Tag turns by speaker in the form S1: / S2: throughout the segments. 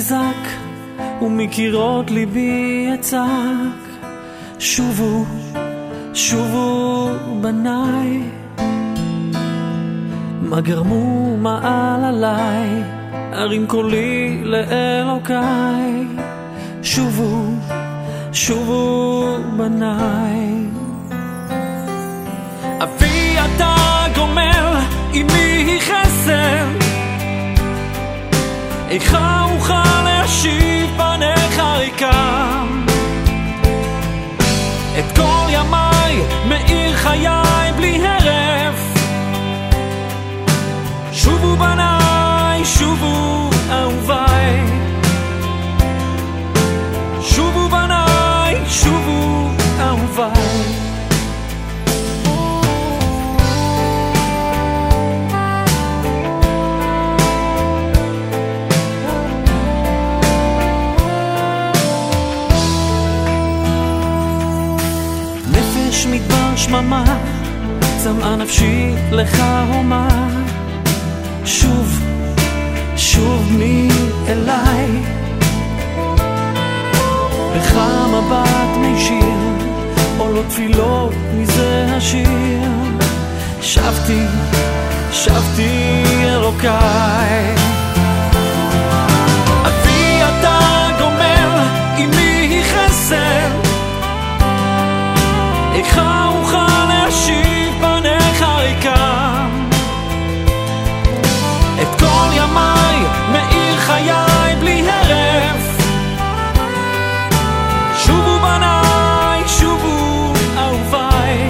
S1: חזק ומקירות ליבי יצק. שובו, שובו בניי, מה גרמו מעל עליי, ארים קולי לאלוקיי. שובו, שובו בניי. אבי אתה גומל, אמי חסד, איך אוכל להשיב פניך ריקם. את כל ימיי מאיר חיי בלי הרף. שובו בניי, שובו אהוביי, שובו בניי, שובו אהוביי. נפש מדבר שממה, צמאה נפשי לך הומה. שוב, שוב מי אליי, בך מבט מישיר, עולות תפילות מזה השיר. שבתי, שבתי אלוקיי. אבי אתה גומל, אמי חסד, איך אוכל להשיב פניך ריקם. את כל ימיי מאיר חיי בלי הרף. שובו בניי, שובו אהוביי,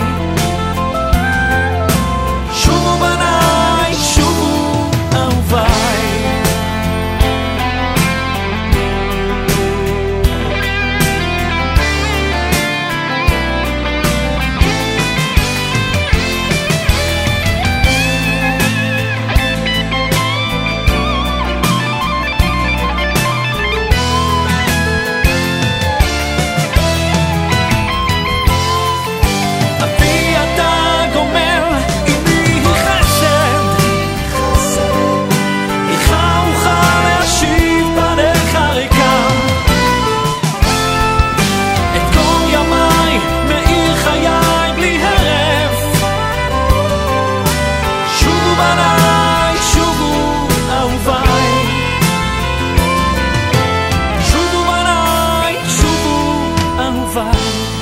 S1: שובו בניי, שובו אהוביי. Bye.